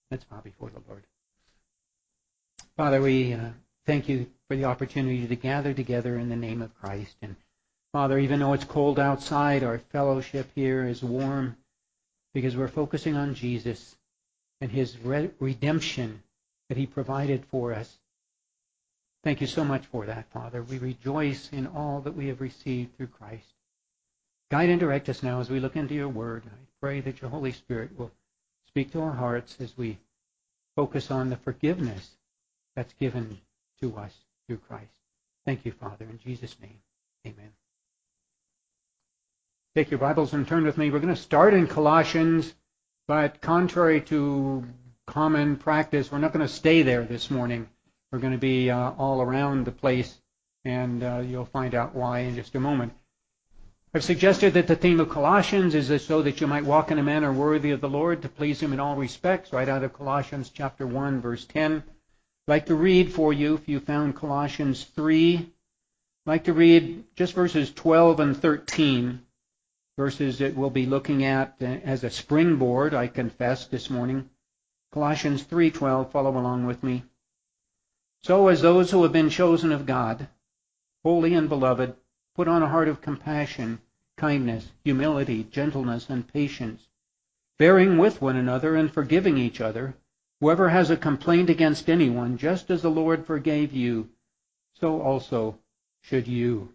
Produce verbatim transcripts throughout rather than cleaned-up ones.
Let's bow before the Lord. Father, we uh, thank you for the opportunity to gather together in the name of Christ. And Father, even though it's cold outside, our fellowship here is warm because we're focusing on Jesus and His re- redemption that He provided for us. Thank you so much for that, Father. We rejoice in all that we have received through Christ. Guide and direct us now as we look into your word. I pray that your Holy Spirit will speak to our hearts as we focus on the forgiveness that's given to us through Christ. Thank you, Father. In Jesus' name, amen. Take your Bibles and turn with me. We're going to start in Colossians, but contrary to common practice, we're not going to stay there this morning. We're going to be uh, all around the place, and uh, you'll find out why in just a moment. I've suggested that the theme of Colossians is so that you might walk in a manner worthy of the Lord, to please Him in all respects, right out of Colossians chapter one, verse ten. I'd like to read for you, if you found Colossians three, I'd like to read just verses twelve and thirteen, verses that we'll be looking at as a springboard, I confess, this morning. Colossians three twelve, follow along with me. So as those who have been chosen of God, holy and beloved, put on a heart of compassion, kindness, humility, gentleness, and patience, bearing with one another and forgiving each other. Whoever has a complaint against anyone, just as the Lord forgave you, so also should you.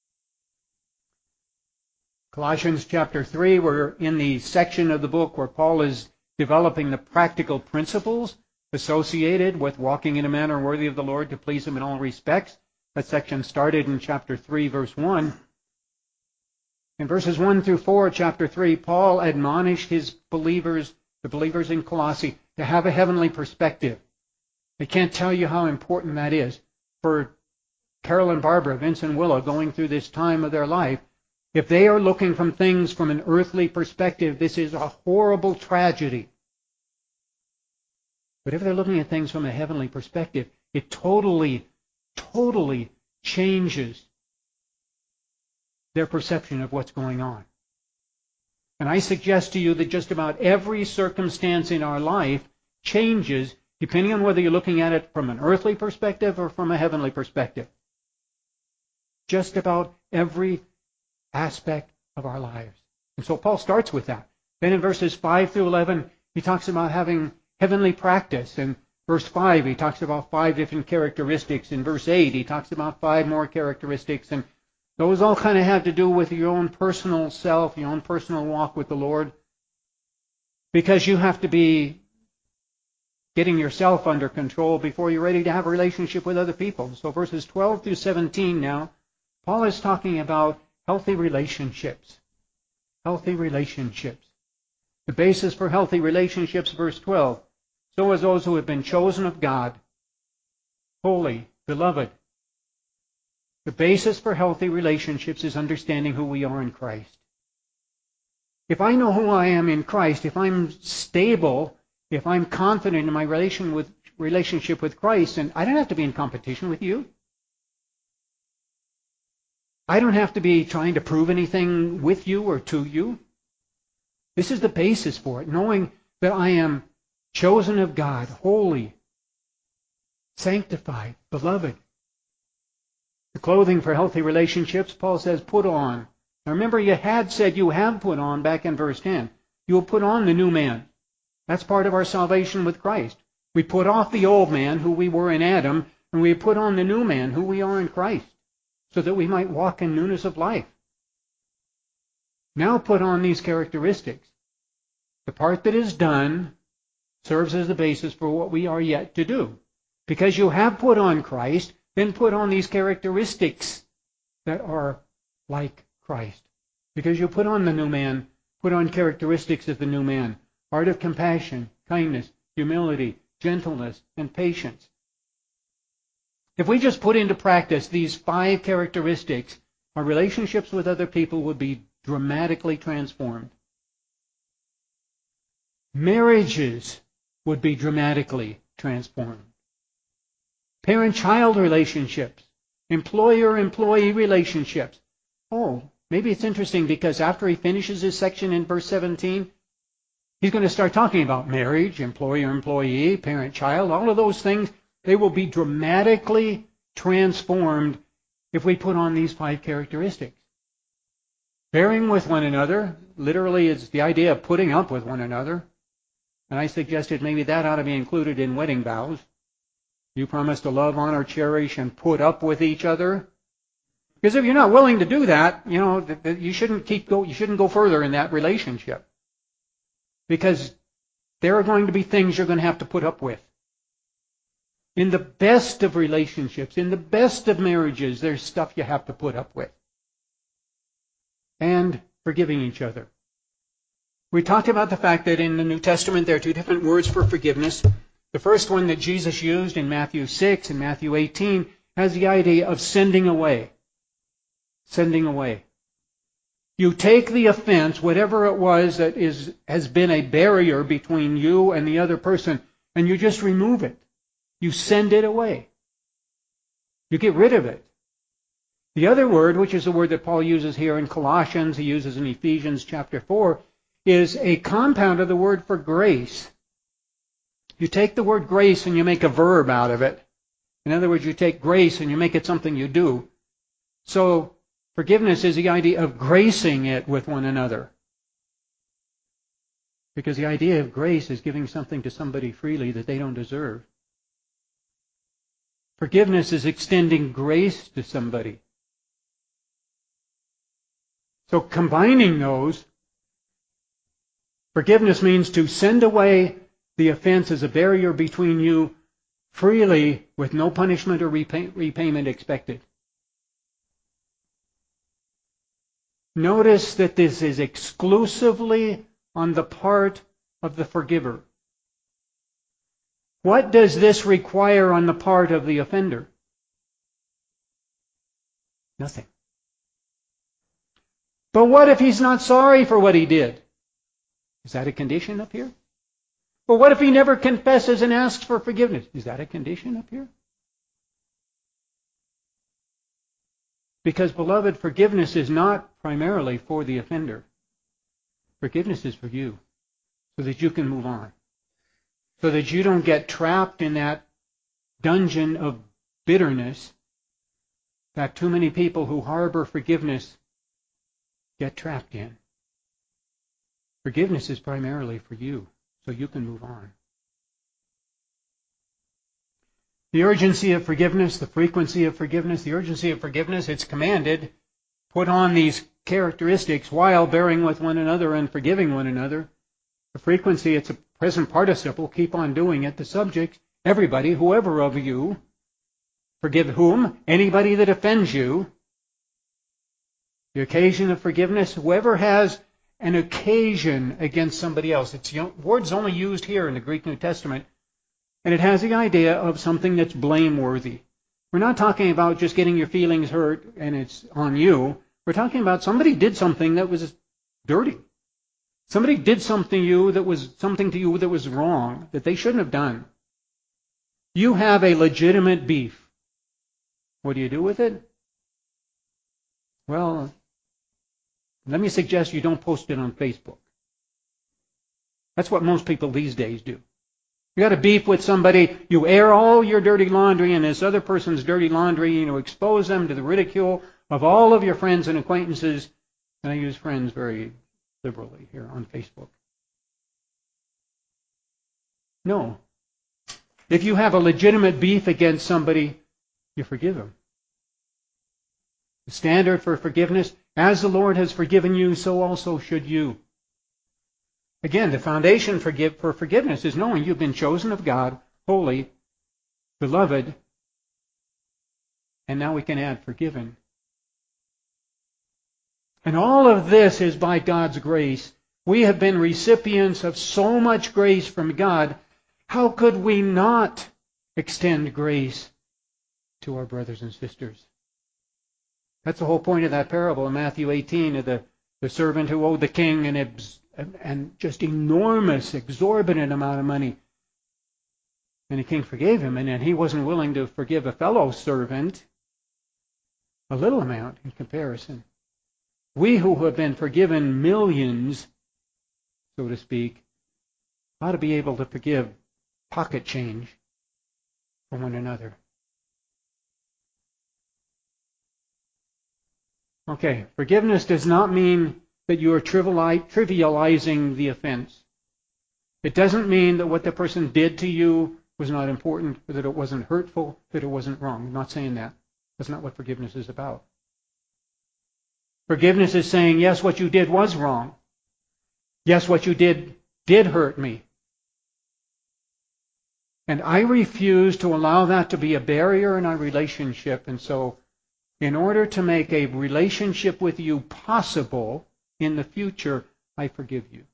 Colossians chapter three, we're in the section of the book where Paul is developing the practical principles associated with walking in a manner worthy of the Lord to please Him in all respects. That section started in chapter three, verse one. In verses one through four, chapter three, Paul admonished his believers, the believers in Colossae, to have a heavenly perspective. I can't tell you how important that is for Carol and Barbara, Vince and Willa, going through this time of their life. If they are looking from things from an earthly perspective, this is a horrible tragedy. But if they're looking at things from a heavenly perspective, it totally, totally changes their perception of what's going on. And I suggest to you that just about every circumstance in our life changes depending on whether you're looking at it from an earthly perspective or from a heavenly perspective. Just about every aspect of our lives. And so Paul starts with that. Then in verses five through eleven, he talks about having heavenly practice. In verse five, he talks about five different characteristics. In verse eight, he talks about five more characteristics. And those all kind of have to do with your own personal self, your own personal walk with the Lord. Because you have to be getting yourself under control before you're ready to have a relationship with other people. So verses twelve through seventeen now, Paul is talking about healthy relationships. Healthy relationships. The basis for healthy relationships, verse twelve. So as those who have been chosen of God, holy, beloved. The basis for healthy relationships is understanding who we are in Christ. If I know who I am in Christ, if I'm stable, if I'm confident in my relation with, relationship with Christ, and I don't have to be in competition with you. I don't have to be trying to prove anything with you or to you. This is the basis for it, knowing that I am chosen of God, holy, sanctified, beloved. The clothing for healthy relationships, Paul says, put on. Now remember, you had said you have put on back in verse ten. You will put on the new man. That's part of our salvation with Christ. We put off the old man, who we were in Adam, and we put on the new man, who we are in Christ, so that we might walk in newness of life. Now put on these characteristics. The part that is done serves as the basis for what we are yet to do. Because you have put on Christ, then put on these characteristics that are like Christ. Because you put on the new man, put on characteristics of the new man. Heart of compassion, kindness, humility, gentleness, and patience. If we just put into practice these five characteristics, our relationships with other people would be dramatically transformed. Marriages would be dramatically transformed. Parent-child relationships, employer-employee relationships. Oh, maybe it's interesting because after he finishes his section in verse seventeen, He's going to start talking about marriage, employer-employee, parent-child, all of those things. They will be dramatically transformed if we put on these five characteristics. Bearing with one another, literally it's the idea of putting up with one another. And I suggested maybe that ought to be included in wedding vows. You promise to love, honor, cherish, and put up with each other. Because if you're not willing to do that, you know, you shouldn't keep go. You shouldn't go further in that relationship. Because there are going to be things you're going to have to put up with. In the best of relationships, in the best of marriages, there's stuff you have to put up with. And forgiving each other. We talked about the fact that in the New Testament there are two different words for forgiveness. The first one that Jesus used in Matthew six and Matthew eighteen has the idea of sending away. Sending away. You take the offense, whatever it was that is has been a barrier between you and the other person, and you just remove it. You send it away. You get rid of it. The other word, which is the word that Paul uses here in Colossians, he uses in Ephesians chapter four, is a compound of the word for grace. You take the word grace and you make a verb out of it. In other words, you take grace and you make it something you do. So forgiveness is the idea of gracing it with one another. Because the idea of grace is giving something to somebody freely that they don't deserve. Forgiveness is extending grace to somebody. So combining those, forgiveness means to send away the offense as a barrier between you freely with no punishment or repay- repayment expected. Notice that this is exclusively on the part of the forgiver. What does this require on the part of the offender? Nothing. But what if he's not sorry for what he did? Is that a condition up here? Well, what if he never confesses and asks for forgiveness? Is that a condition up here? Because, beloved, forgiveness is not primarily for the offender. Forgiveness is for you, so that you can move on. So that you don't get trapped in that dungeon of bitterness that too many people who harbor forgiveness get trapped in. Forgiveness is primarily for you, so you can move on. The urgency of forgiveness, the frequency of forgiveness, the urgency of forgiveness, it's commanded, put on these characteristics while bearing with one another and forgiving one another. The frequency, it's a present participle, keep on doing it. The subject, everybody, whoever of you, forgive whom? Anybody that offends you. The occasion of forgiveness, whoever has an occasion against somebody else. It's the word's only used here in the Greek New Testament, and it has the idea of something that's blameworthy. We're not talking about just getting your feelings hurt and it's on you. We're talking about somebody did something that was dirty. Somebody did something to you that was something to you that was wrong, that they shouldn't have done. You have a legitimate beef. What do you do with it? Well, let me suggest you don't post it on Facebook. That's what most people these days do. You got a beef with somebody, you air all your dirty laundry and this other person's dirty laundry, you know, expose them to the ridicule of all of your friends and acquaintances. And I use friends very liberally here on Facebook. No. If you have a legitimate beef against somebody, you forgive them. The standard for forgiveness, as the Lord has forgiven you, so also should you. Again, the foundation for forgiveness is knowing you've been chosen of God, holy, beloved, and now we can add forgiven. And all of this is by God's grace. We have been recipients of so much grace from God. How could we not extend grace to our brothers and sisters? That's the whole point of that parable in Matthew eighteen of the, the servant who owed the king an, an just enormous, exorbitant amount of money. And the king forgave him, and then he wasn't willing to forgive a fellow servant a little amount in comparison. We who have been forgiven millions, so to speak, ought to be able to forgive pocket change for one another. Okay, forgiveness does not mean that you are trivializing the offense. It doesn't mean that what the person did to you was not important, or that it wasn't hurtful, that it wasn't wrong. I'm not saying that. That's not what forgiveness is about. Forgiveness is saying, yes, what you did was wrong. Yes, what you did did hurt me. And I refuse to allow that to be a barrier in our relationship. And so, in order to make a relationship with you possible in the future, I forgive you.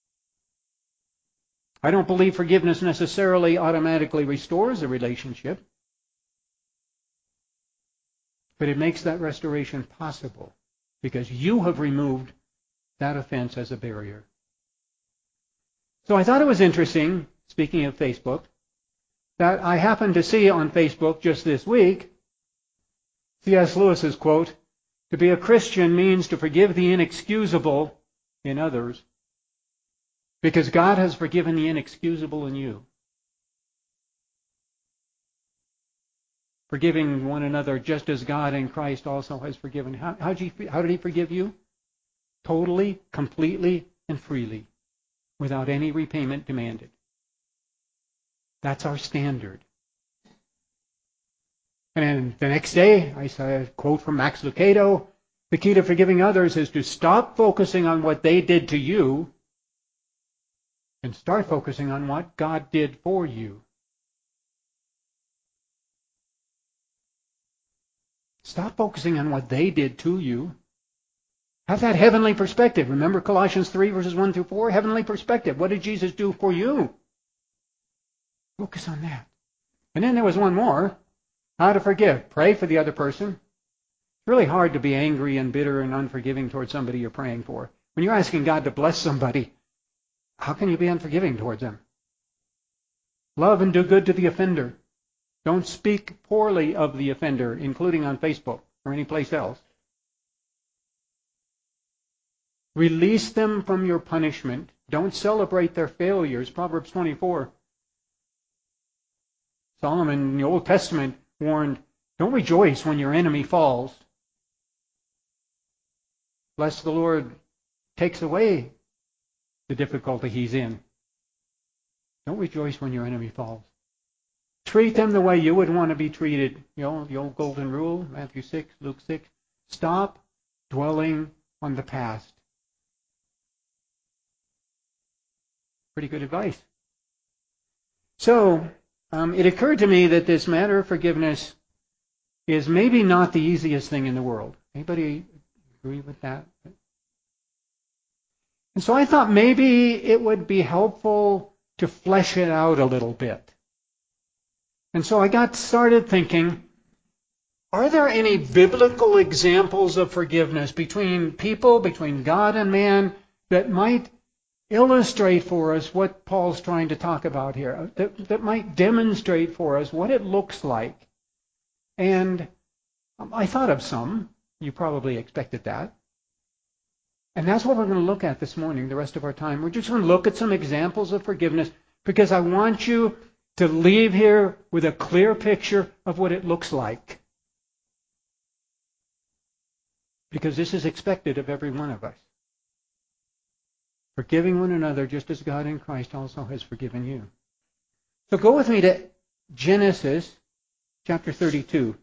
I don't believe forgiveness necessarily automatically restores a relationship, but it makes that restoration possible because you have removed that offense as a barrier. So I thought it was interesting, speaking of Facebook, that I happened to see on Facebook just this week C S Lewis's quote, "To be a Christian means to forgive the inexcusable in others, because God has forgiven the inexcusable in you." Forgiving one another just as God in Christ also has forgiven. How, how, did he, how did He forgive you? Totally, completely, and freely, without any repayment demanded. That's our standard. And then the next day, I saw a quote from Max Lucado. The key to forgiving others is to stop focusing on what they did to you and start focusing on what God did for you. Stop focusing on what they did to you. Have that heavenly perspective. Remember Colossians three, verses one through four? Heavenly perspective. What did Jesus do for you? Focus on that. And then there was one more. How to forgive. Pray for the other person. It's really hard to be angry and bitter and unforgiving towards somebody you're praying for. When you're asking God to bless somebody, how can you be unforgiving towards them? Love and do good to the offender. Don't speak poorly of the offender, including on Facebook or any place else. Release them from your punishment. Don't celebrate their failures. Proverbs twenty-four. Solomon in the Old Testament warned, don't rejoice when your enemy falls, lest the Lord takes away the difficulty he's in. Don't rejoice when your enemy falls. Treat them the way you would want to be treated. You know, the old golden rule, Matthew six, Luke six. Stop dwelling on the past. Pretty good advice. So, um, it occurred to me that this matter of forgiveness is maybe not the easiest thing in the world. Anybody agree with that? And so I thought maybe it would be helpful to flesh it out a little bit. And so I got started thinking, are there any biblical examples of forgiveness between people, between God and man, that might illustrate for us what Paul's trying to talk about here, that, that might demonstrate for us what it looks like? And I thought of some. You probably expected that. And that's what we're going to look at this morning, the rest of our time. We're just going to look at some examples of forgiveness because I want you to leave here with a clear picture of what it looks like. Because this is expected of every one of us. Forgiving one another just as God in Christ also has forgiven you. So go with me to Genesis chapter thirty-two.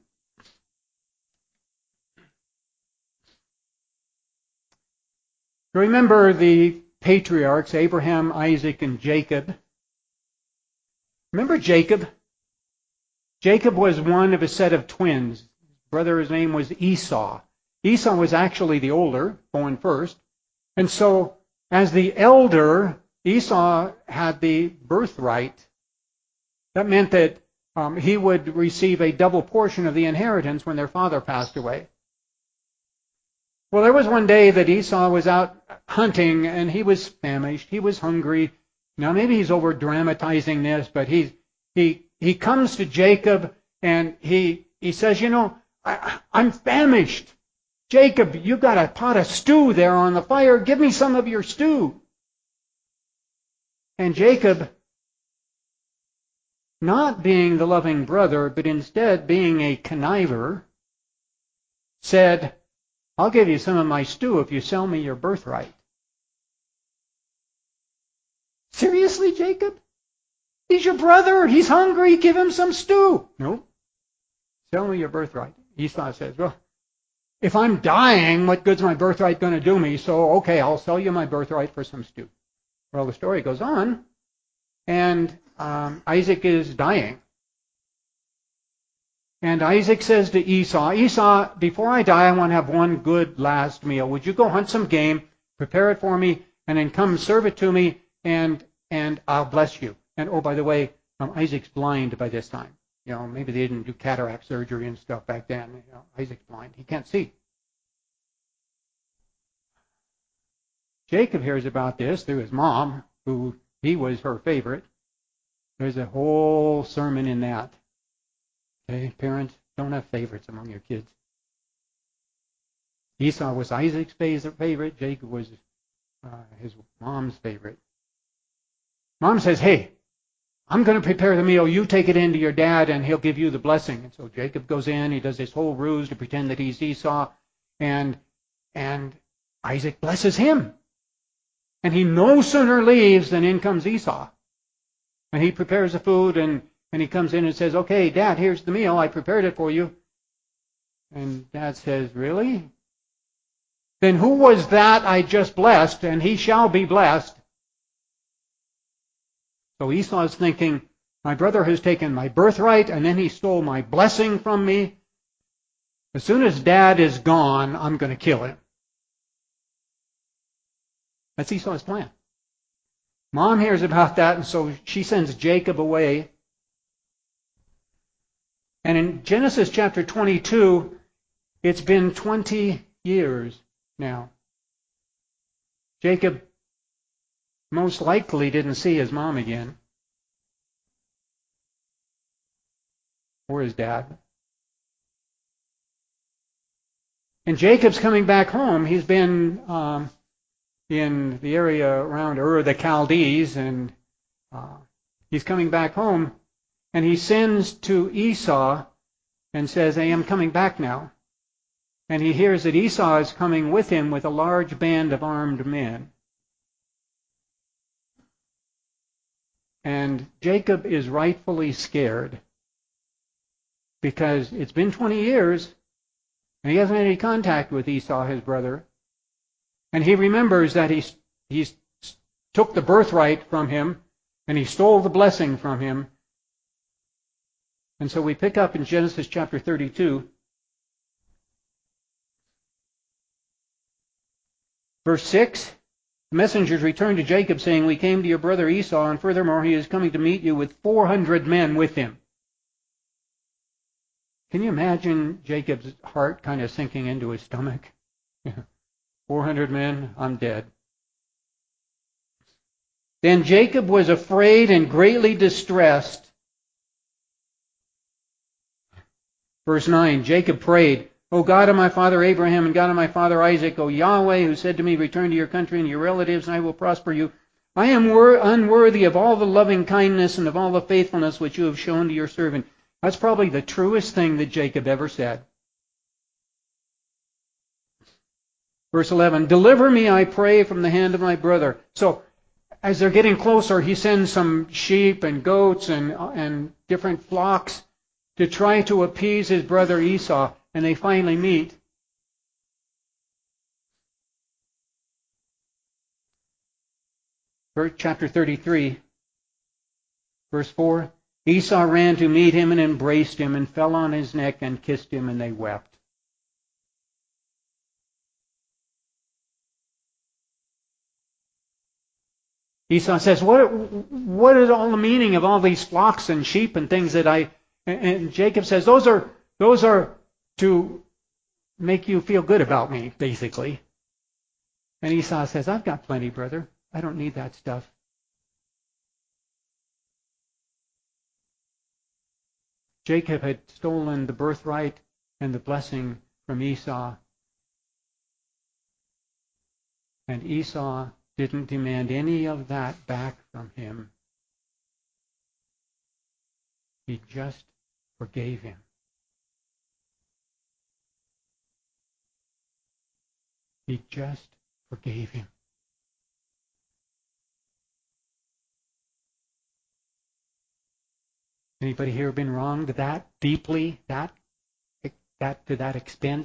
Remember the patriarchs, Abraham, Isaac, and Jacob. Remember Jacob? Jacob was one of a set of twins. His brother's name was Esau. Esau was actually the older, born first. And so, as the elder, Esau had the birthright. That meant that um, he would receive a double portion of the inheritance when their father passed away. Well, there was one day that Esau was out hunting and he was famished. He was hungry. Now, maybe he's over dramatizing this, but he he he comes to Jacob and he he says, you know, I, I'm famished. Jacob, you got a pot of stew there on the fire. Give me some of your stew. And Jacob, not being the loving brother, but instead being a conniver, said, I'll give you some of my stew if you sell me your birthright. Seriously, Jacob? He's your brother. He's hungry. Give him some stew. No. Sell me your birthright. Esau says, well, if I'm dying, what good's my birthright going to do me? So, okay, I'll sell you my birthright for some stew. Well, the story goes on, and um, Isaac is dying. And Isaac says to Esau, Esau, before I die, I want to have one good last meal. Would you go hunt some game, prepare it for me, and then come serve it to me, and and I'll bless you. And oh, by the way, um, Isaac's blind by this time. You know, maybe they didn't do cataract surgery and stuff back then. You know, Isaac's blind. He can't see. Jacob hears about this through his mom, who he was her favorite. There's a whole sermon in that. Okay, parents, don't have favorites among your kids. Esau was Isaac's favorite. Jacob was uh, his mom's favorite. Mom says, hey, I'm going to prepare the meal. You take it in to your dad, and he'll give you the blessing. And so Jacob goes in. He does this whole ruse to pretend that he's Esau. And, and Isaac blesses him. And he no sooner leaves than in comes Esau. And he prepares the food, and, and he comes in and says, okay, Dad, here's the meal. I prepared it for you. And Dad says, really? Then who was that I just blessed? And he shall be blessed. So Esau is thinking, my brother has taken my birthright, and then he stole my blessing from me. As soon as Dad is gone, I'm going to kill him. That's Esau's plan. Mom hears about that, and so she sends Jacob away. And in Genesis chapter twenty-two, it's been twenty years now. Jacob most likely didn't see his mom again. Or his dad. And Jacob's coming back home. He's been um, in the area around Ur the Chaldees, and uh, he's coming back home. And he sends to Esau and says, I am coming back now. And he hears that Esau is coming with him with a large band of armed men. And Jacob is rightfully scared because it's been twenty years and he hasn't had any contact with Esau, his brother. And he remembers that he, he took the birthright from him and he stole the blessing from him. And so we pick up in Genesis chapter thirty-two, verse six. The messengers returned to Jacob, saying, we came to your brother Esau, and furthermore he is coming to meet you with four hundred men with him. Can you imagine Jacob's heart kind of sinking into his stomach? four hundred men, I'm dead. Then Jacob was afraid and greatly distressed. Verse nine, Jacob prayed, O God of my father Abraham and God of my father Isaac, O Yahweh, who said to me, return to your country and your relatives, and I will prosper you. I am wor- unworthy of all the loving kindness and of all the faithfulness which you have shown to your servant. That's probably the truest thing that Jacob ever said. Verse eleven, deliver me, I pray, from the hand of my brother. So, as they're getting closer, he sends some sheep and goats and, and different flocks to try to appease his brother Esau. And they finally meet. Verse chapter thirty-three, verse four. Esau ran to meet him and embraced him and fell on his neck and kissed him, and they wept. Esau says, what, what is all the meaning of all these flocks and sheep and things that I... And, and Jacob says, those are those are to make you feel good about me, basically. And Esau says, I've got plenty, brother. I don't need that stuff. Jacob had stolen the birthright and the blessing from Esau. And Esau didn't demand any of that back from him. He just forgave him. He just forgave him. Anybody here been wronged that deeply, that, that to that extent?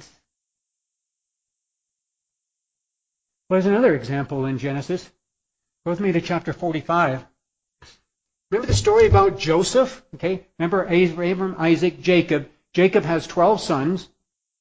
Well, there's another example in Genesis. Go with me to chapter forty-five. Remember the story about Joseph? Okay, remember Abraham, Isaac, Jacob. Jacob has twelve sons.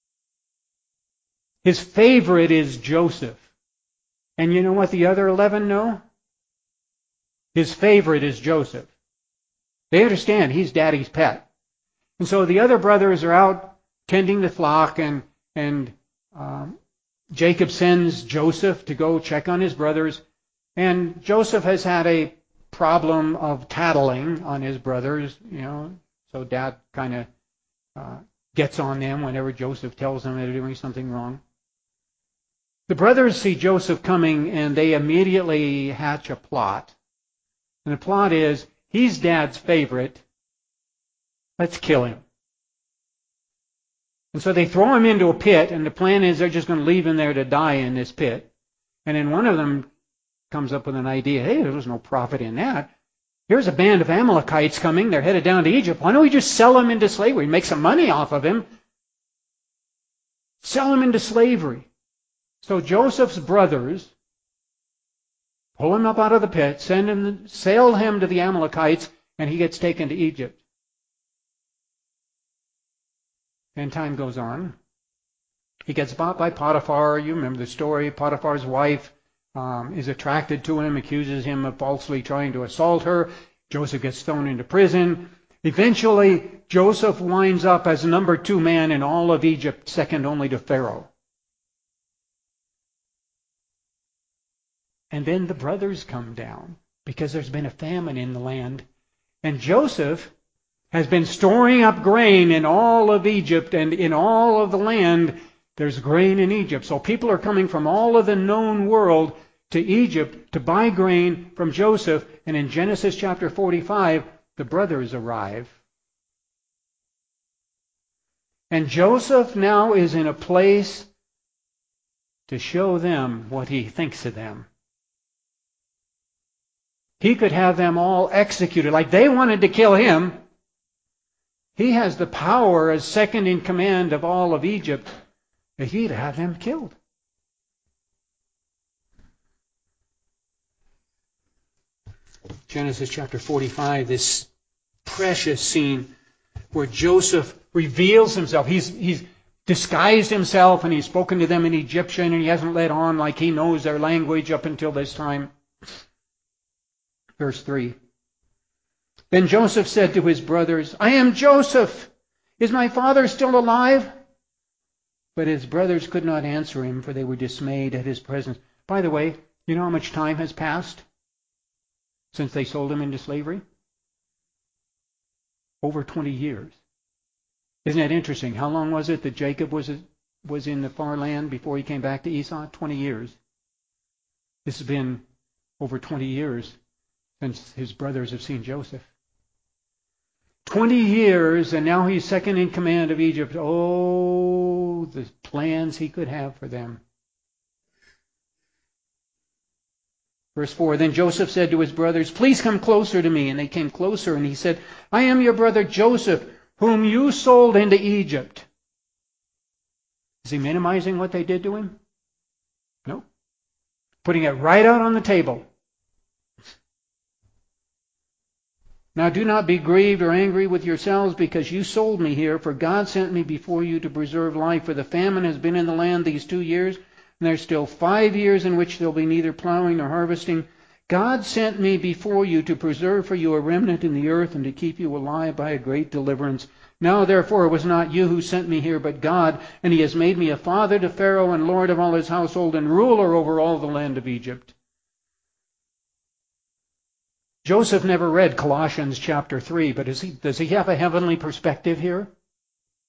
His favorite is Joseph. And you know what the other eleven know? His favorite is Joseph. They understand he's daddy's pet. And so the other brothers are out tending the flock, and, and um, Jacob sends Joseph to go check on his brothers. And Joseph has had a problem of tattling on his brothers, you know, so dad kind of uh, gets on them whenever Joseph tells them they're doing something wrong. The brothers see Joseph coming, and they immediately hatch a plot. And the plot is, he's dad's favorite. Let's kill him. And so they throw him into a pit, and the plan is they're just going to leave him there to die in this pit. And then one of them comes up with an idea. Hey, there's no profit in that. Here's a band of Amalekites coming. They're headed down to Egypt. Why don't we just sell him into slavery? Make some money off of him. Sell him into slavery. So Joseph's brothers pull him up out of the pit, send him, sail him to the Amalekites, and he gets taken to Egypt. And time goes on. He gets bought by Potiphar. You remember the story. Potiphar's wife um, is attracted to him, accuses him of falsely trying to assault her. Joseph gets thrown into prison. Eventually, Joseph winds up as number two man in all of Egypt, second only to Pharaoh. And then the brothers come down because there's been a famine in the land. And Joseph has been storing up grain in all of Egypt, and in all of the land there's grain in Egypt. So people are coming from all of the known world to Egypt to buy grain from Joseph. And in Genesis chapter forty-five, the brothers arrive. And Joseph now is in a place to show them what he thinks of them. He could have them all executed. Like they wanted to kill him. He has the power as second in command of all of Egypt that he'd have them killed. Genesis chapter forty-five, this precious scene where Joseph reveals himself. He's, he's disguised himself, and he's spoken to them in Egyptian, and he hasn't let on like he knows their language up until this time. Verse three. Then Joseph said to his brothers, I am Joseph. Is my father still alive? But his brothers could not answer him, for they were dismayed at his presence. By the way, you know how much time has passed since they sold him into slavery? Over twenty years. Isn't that interesting? How long was it that Jacob was, was in the far land before he came back to Esau? twenty years. This has been over twenty years since his brothers have seen Joseph. Twenty years, and now he's second in command of Egypt. Oh, the plans he could have for them. Verse four, then Joseph said to his brothers, please come closer to me. And they came closer, and he said, I am your brother Joseph, whom you sold into Egypt. Is he minimizing what they did to him? No. Putting it right out on the table. Now do not be grieved or angry with yourselves because you sold me here, for God sent me before you to preserve life. For the famine has been in the land these two years, and there's still five years in which there will be neither plowing nor harvesting. God sent me before you to preserve for you a remnant in the earth and to keep you alive by a great deliverance. Now therefore it was not you who sent me here, but God, and he has made me a father to Pharaoh and lord of all his household and ruler over all the land of Egypt. Joseph never read Colossians chapter three, but is he, does he have a heavenly perspective here?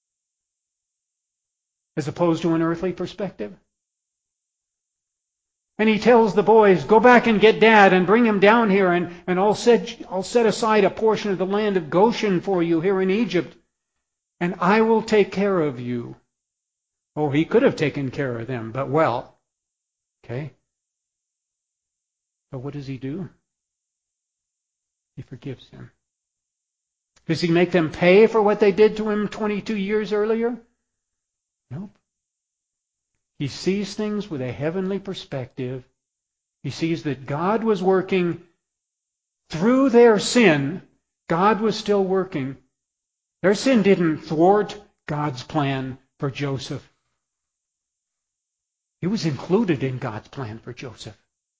As opposed to an earthly perspective? And he tells the boys, go back and get Dad and bring him down here, and, and I'll, set, I'll set aside a portion of the land of Goshen for you here in Egypt, and I will take care of you. Oh, he could have taken care of them, but well. Okay? But what does he do? He forgives him. Does he make them pay for what they did to him twenty-two years earlier? Nope. He sees things with a heavenly perspective. He sees that God was working through their sin. God was still working. Their sin didn't thwart God's plan for Joseph. It was included in God's plan for Joseph.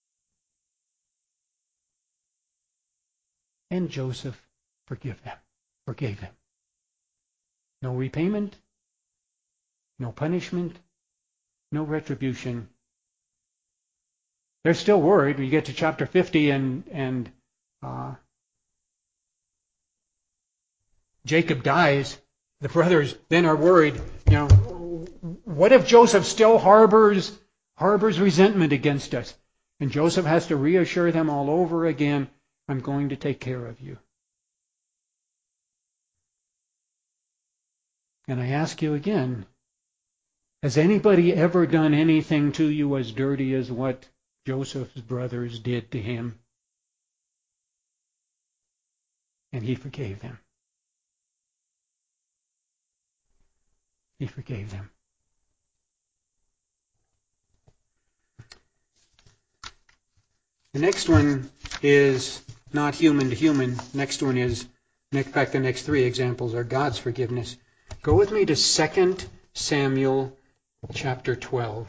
And Joseph forgave them, forgave them. No repayment, no punishment, no retribution. They're still worried. We get to chapter fifty and and uh, Jacob dies. The brothers then are worried. You know, what if Joseph still harbors harbors resentment against us? And Joseph has to reassure them all over again, I'm going to take care of you. And I ask you again, has anybody ever done anything to you as dirty as what Joseph's brothers did to him? And he forgave them. He forgave them. The next one is not human to human. Next one is, in fact, the next three examples are God's forgiveness. Go with me to Second Samuel chapter twelve.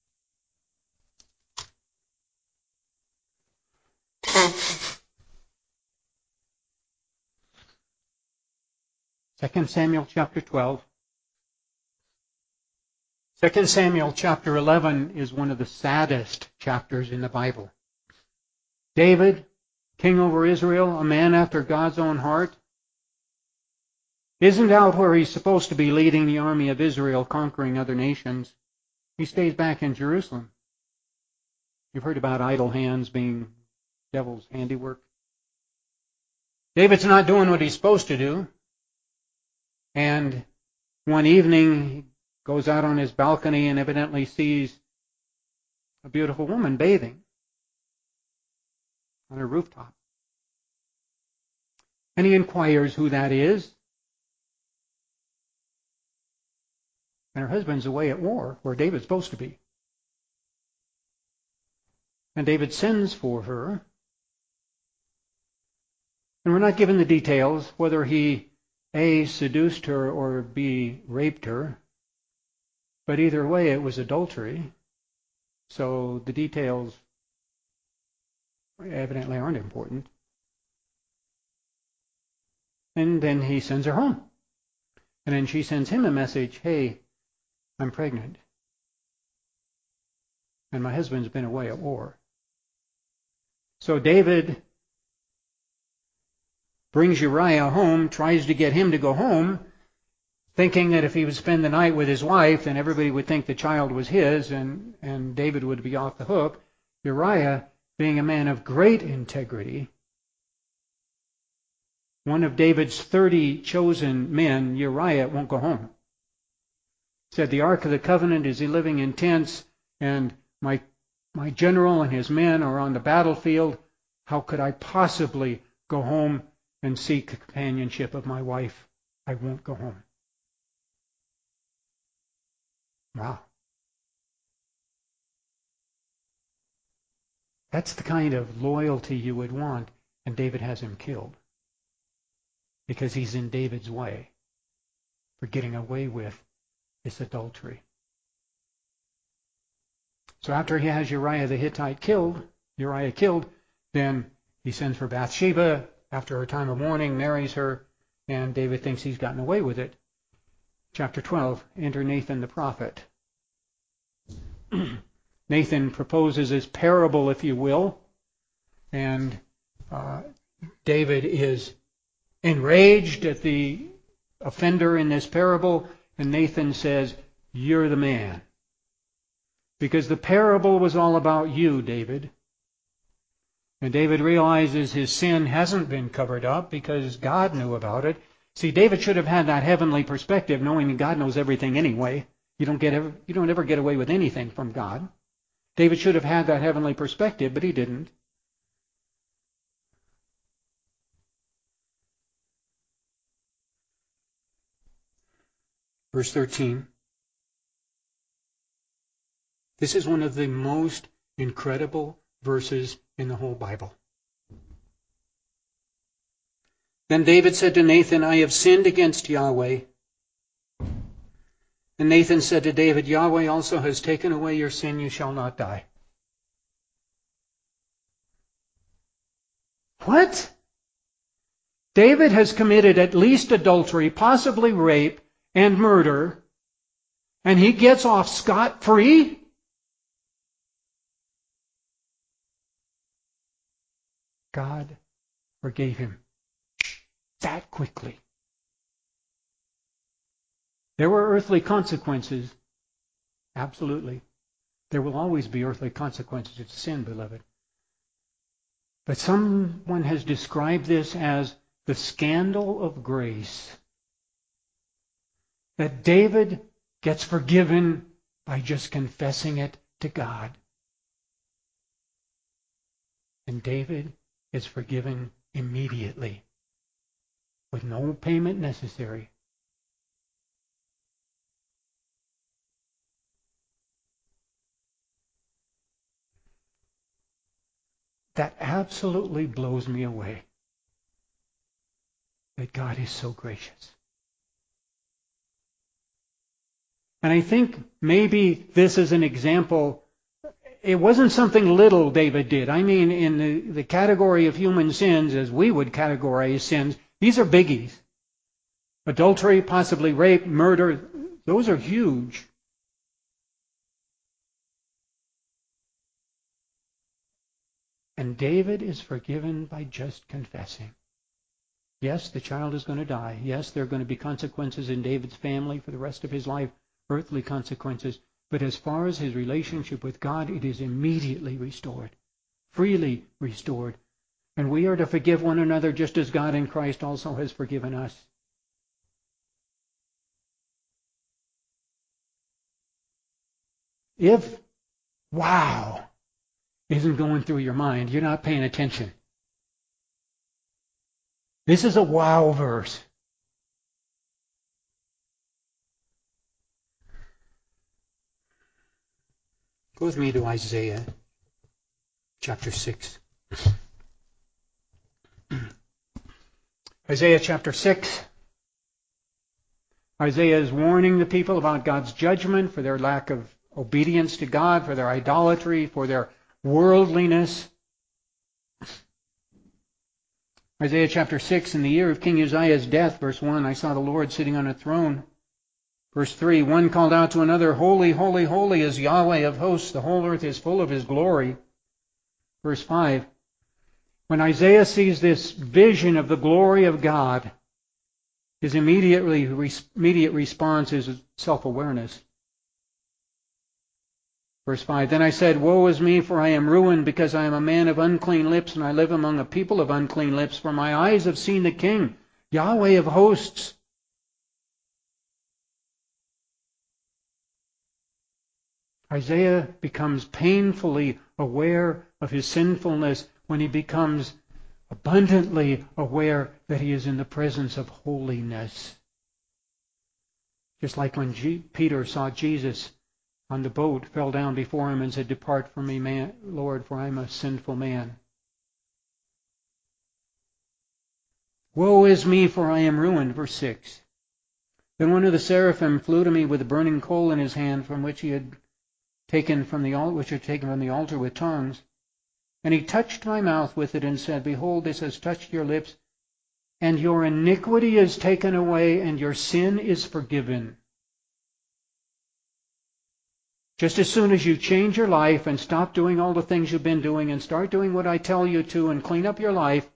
Second Samuel chapter twelve. Second Samuel chapter eleven is one of the saddest chapters in the Bible. David, king over Israel, a man after God's own heart, isn't out where he's supposed to be leading the army of Israel, conquering other nations. He stays back in Jerusalem. You've heard about idle hands being devil's handiwork. David's not doing what he's supposed to do. And one evening, he goes out on his balcony and evidently sees a beautiful woman bathing on her rooftop. And he inquires who that is. And her husband's away at war, where David's supposed to be. And David sends for her. And we're not given the details, whether he, A, seduced her or B, raped her. But either way, it was adultery. So the details evidently aren't important. And then he sends her home. And then she sends him a message, hey, I'm pregnant. And my husband's been away at war. So David brings Uriah home, tries to get him to go home, thinking that if he would spend the night with his wife, then everybody would think the child was his, and, and David would be off the hook. Uriah, being a man of great integrity, one of David's thirty chosen men, Uriah, won't go home. Said, the Ark of the Covenant is living in tents, and my, my general and his men are on the battlefield. How could I possibly go home and seek the companionship of my wife? I won't go home. Wow. That's the kind of loyalty you would want, and David has him killed. Because he's in David's way for getting away with this adultery. So after he has Uriah the Hittite killed, Uriah killed, then he sends for Bathsheba after her time of mourning, marries her, and David thinks he's gotten away with it. Chapter twelve, enter Nathan the prophet. Nathan proposes his parable, if you will, and uh, David is enraged at the offender in this parable, and Nathan says, you're the man. Because the parable was all about you, David. And David realizes his sin hasn't been covered up because God knew about it. See, David should have had that heavenly perspective, knowing that God knows everything anyway. You don't get ever, you don't ever get away with anything from God. David should have had that heavenly perspective, but he didn't. Verse thirteen. This is one of the most incredible verses in the whole Bible. Then David said to Nathan, I have sinned against Yahweh. And Nathan said to David, Yahweh also has taken away your sin, you shall not die. What? David has committed at least adultery, possibly rape, and murder, and he gets off scot-free? God forgave him that quickly. There were earthly consequences. Absolutely. There will always be earthly consequences to sin, beloved. But someone has described this as the scandal of grace. That David gets forgiven by just confessing it to God. And David is forgiven immediately, with no payment necessary. That absolutely blows me away, that God is so gracious. And I think maybe this is an example. It wasn't something little David did. I mean, in the, the category of human sins, as we would categorize sins, these are biggies. Adultery, possibly rape, murder, those are huge. And David is forgiven by just confessing. Yes, the child is going to die. Yes, there are going to be consequences in David's family for the rest of his life, earthly consequences. But as far as his relationship with God, it is immediately restored, freely restored. And we are to forgive one another just as God in Christ also has forgiven us. If wow isn't going through your mind, you're not paying attention. This is a wow verse. Go with me to Isaiah chapter six. Isaiah chapter six. Isaiah is warning the people about God's judgment for their lack of obedience to God, for their idolatry, for their worldliness. Isaiah chapter six, in the year of King Uzziah's death, verse one, I saw the Lord sitting on a throne. Verse three, one called out to another, Holy, holy, holy is Yahweh of hosts, the whole earth is full of his glory. Verse five, when Isaiah sees this vision of the glory of God, his immediately, immediate response is self-awareness. Verse five, then I said, Woe is me, for I am ruined, because I am a man of unclean lips, and I live among a people of unclean lips, for my eyes have seen the King, Yahweh of hosts. Isaiah becomes painfully aware of his sinfulness when he becomes abundantly aware that he is in the presence of holiness. Just like when G- Peter saw Jesus on the boat, fell down before him and said, Depart from me, man, Lord, for I am a sinful man. Woe is me, for I am ruined. Verse six. Then one of the seraphim flew to me with a burning coal in his hand, from which he had taken from the altar, which had taken from the altar with tongues. And he touched my mouth with it and said, Behold, this has touched your lips, and your iniquity is taken away, and your sin is forgiven. Just as soon as you change your life and stop doing all the things you've been doing and start doing what I tell you to and clean up your life,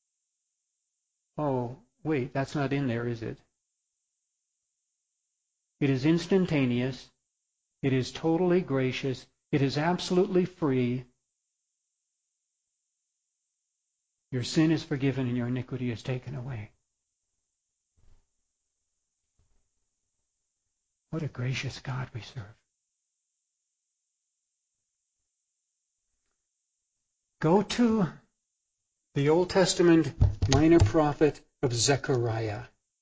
oh, wait, that's not in there, is it? It is instantaneous. It is totally gracious. It is absolutely free. Your sin is forgiven and your iniquity is taken away. What a gracious God we serve. Go to the Old Testament minor prophet of Zechariah.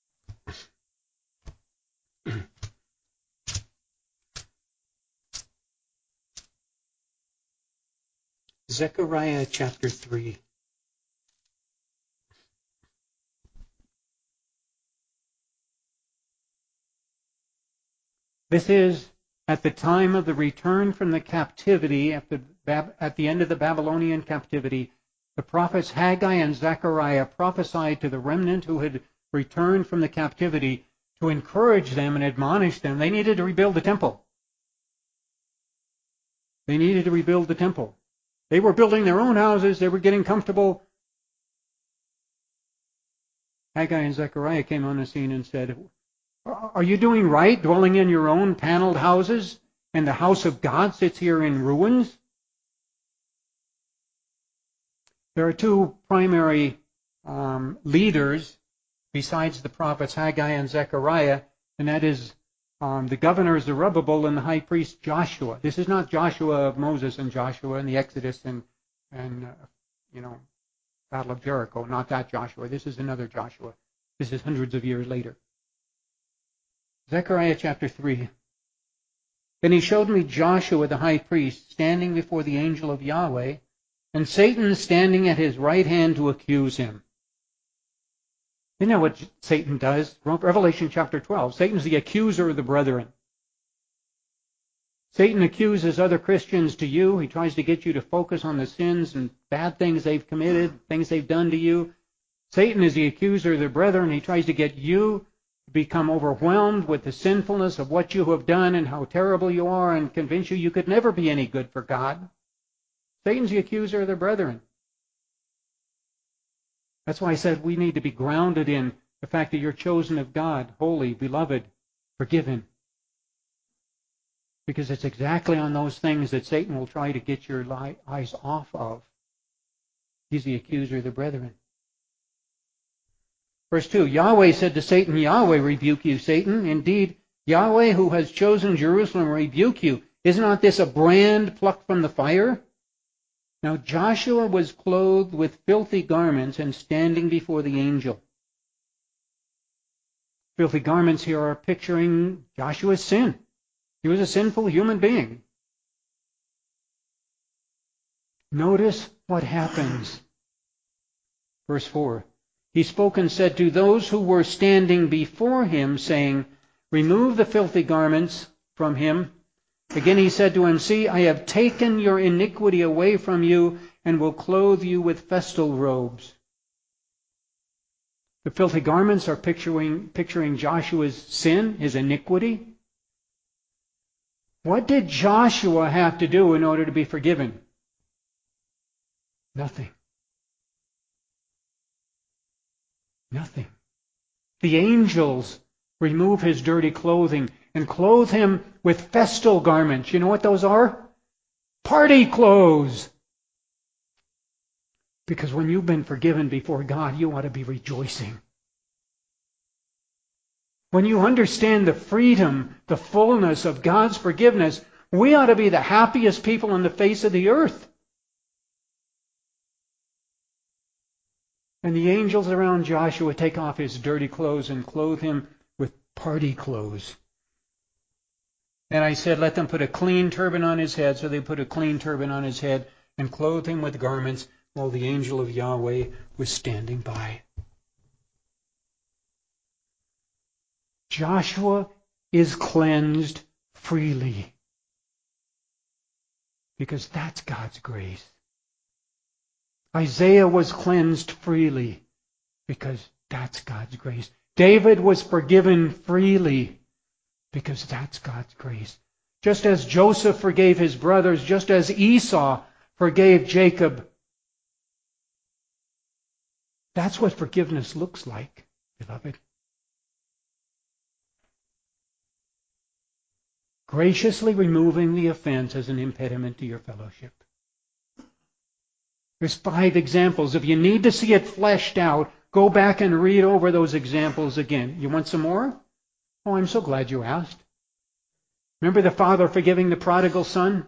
Zechariah chapter three. This is at the time of the return from the captivity, at the, at the end of the Babylonian captivity. The prophets Haggai and Zechariah prophesied to the remnant who had returned from the captivity to encourage them and admonish them. They needed to rebuild the temple. They needed to rebuild the temple. They were building their own houses. They were getting comfortable. Haggai and Zechariah came on the scene and said, "Are you doing right, dwelling in your own paneled houses, and the house of God sits here in ruins?" There are two primary um, leaders besides the prophets Haggai and Zechariah, and that is um, the governor Zerubbabel and the high priest Joshua. This is not Joshua of Moses and Joshua in the Exodus and, and uh, you know, Battle of Jericho. Not that Joshua. This is another Joshua. This is hundreds of years later. Zechariah chapter three. Then he showed me Joshua the high priest standing before the angel of Yahweh, and Satan standing at his right hand to accuse him. You know what Satan does? Revelation chapter twelve. Satan's the accuser of the brethren. Satan accuses other Christians to you. He tries to get you to focus on the sins and bad things they've committed, things they've done to you. Satan is the accuser of the brethren. He tries to get you to become overwhelmed with the sinfulness of what you have done and how terrible you are, and convince you you could never be any good for God. Satan's the accuser of the brethren. That's why I said we need to be grounded in the fact that you're chosen of God, holy, beloved, forgiven. Because it's exactly on those things that Satan will try to get your eyes off of. He's the accuser of the brethren. Verse two, Yahweh said to Satan, Yahweh rebuke you, Satan. Indeed, Yahweh who has chosen Jerusalem rebuke you. Is not this a brand plucked from the fire? Now Joshua was clothed with filthy garments and standing before the angel. Filthy garments here are picturing Joshua's sin. He was a sinful human being. Notice what happens. Verse four. He spoke and said to those who were standing before him, saying, remove the filthy garments from him. Again he said to him, see, I have taken your iniquity away from you and will clothe you with festal robes. The filthy garments are picturing, picturing Joshua's sin, his iniquity. What did Joshua have to do in order to be forgiven? Nothing. Nothing. The angels remove his dirty clothing and clothe him with festal garments. You know what those are? Party clothes. Because when you've been forgiven before God, you ought to be rejoicing. When you understand the freedom, the fullness of God's forgiveness, we ought to be the happiest people on the face of the earth. And the angels around Joshua take off his dirty clothes and clothe him with party clothes. And I said, let them put a clean turban on his head. So they put a clean turban on his head and clothed him with garments while the angel of Yahweh was standing by. Joshua is cleansed freely because that's God's grace. Isaiah was cleansed freely because that's God's grace. David was forgiven freely because that's God's grace. Just as Joseph forgave his brothers, just as Esau forgave Jacob. That's what forgiveness looks like, beloved. graciously removing the offense as an impediment to your fellowship. There's five examples. If you need to see it fleshed out, go back and read over those examples again. You want some more? Oh, I'm so glad you asked. Remember the father forgiving the prodigal son?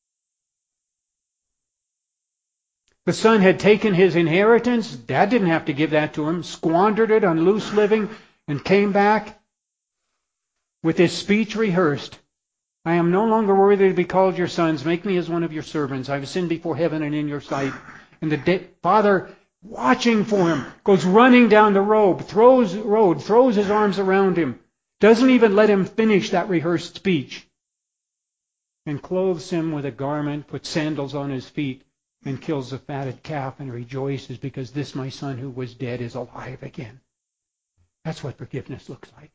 The son had taken his inheritance. Dad didn't have to give that to him. Squandered it on loose living and came back with his speech rehearsed. I am no longer worthy to be called your sons. Make me as one of your servants. I have sinned before heaven and in your sight. And the da- father, watching for him, goes running down the road, throws road, throws his arms around him, doesn't even let him finish that rehearsed speech, and clothes him with a garment, puts sandals on his feet, and kills a fatted calf and rejoices because this my son who was dead is alive again. That's what forgiveness looks like.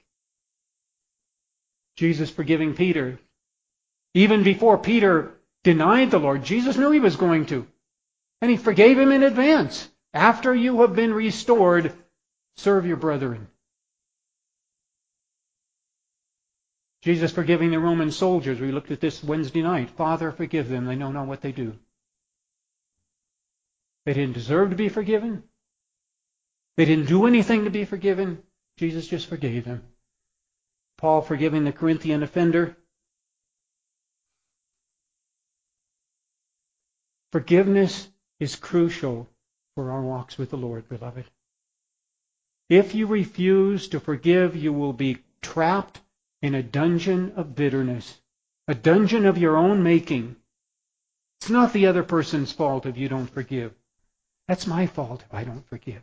Jesus forgiving Peter. Even before Peter denied the Lord, Jesus knew he was going to. And he forgave him in advance. After you have been restored, serve your brethren. Jesus forgiving the Roman soldiers. We looked at this Wednesday night. Father, forgive them. They know not what they do. They didn't deserve to be forgiven. They didn't do anything to be forgiven. Jesus just forgave them. Paul forgiving the Corinthian offender. Forgiveness is crucial for our walks with the Lord, beloved. If you refuse to forgive, you will be trapped in a dungeon of bitterness, a dungeon of your own making. It's not the other person's fault if you don't forgive. That's my fault if I don't forgive.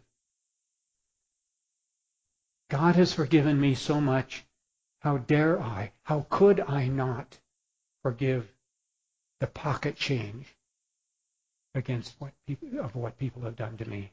God has forgiven me so much. How dare I? How could I not forgive the pocket change against what people, of what people have done to me?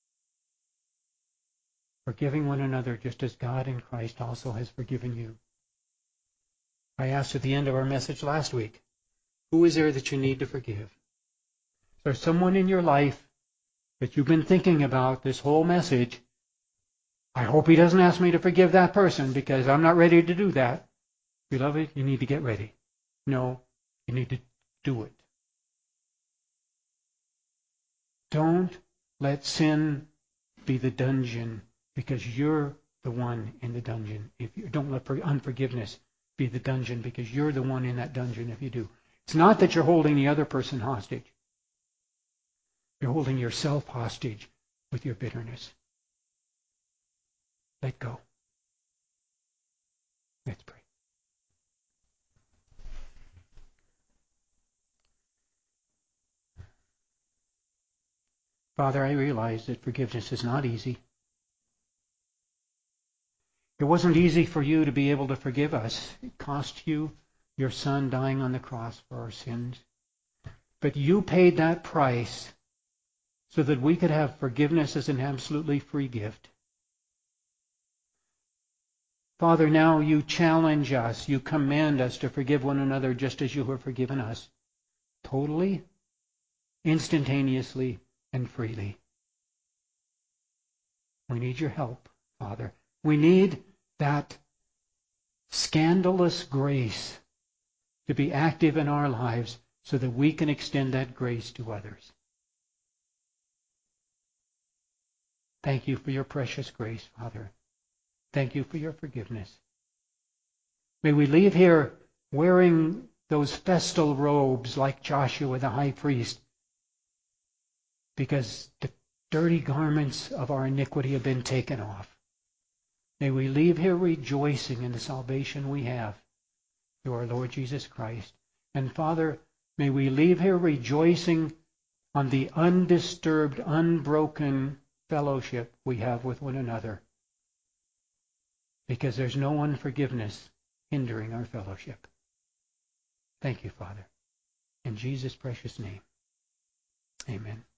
Forgiving one another just as God in Christ also has forgiven you. I asked at the end of our message last week, who is there that you need to forgive? Is there someone in your life that you've been thinking about this whole message? I hope he doesn't ask me to forgive that person because I'm not ready to do that. Beloved, you need to get ready. No, you need to do it. Don't let sin be the dungeon because you're the one in the dungeon. If you don't let unforgiveness be the dungeon because you're the one in that dungeon if you do. It's not that you're holding the other person hostage. You're holding yourself hostage with your bitterness. Let go. Let's pray. Father, I realize that forgiveness is not easy. It wasn't easy for you to be able to forgive us. It cost you your Son dying on the cross for our sins. But you paid that price so that we could have forgiveness as an absolutely free gift. Father, now you challenge us, you command us to forgive one another just as you have forgiven us. Totally, instantaneously, and freely. We need your help, Father. We need that scandalous grace to be active in our lives so that we can extend that grace to others. Thank you for your precious grace, Father. Thank you for your forgiveness. May we leave here wearing those festal robes like Joshua the high priest, because the dirty garments of our iniquity have been taken off. May we leave here rejoicing in the salvation we have through our Lord Jesus Christ. And Father, may we leave here rejoicing on the undisturbed, unbroken fellowship we have with one another, because there's no unforgiveness hindering our fellowship. Thank you, Father. In Jesus' precious name, amen.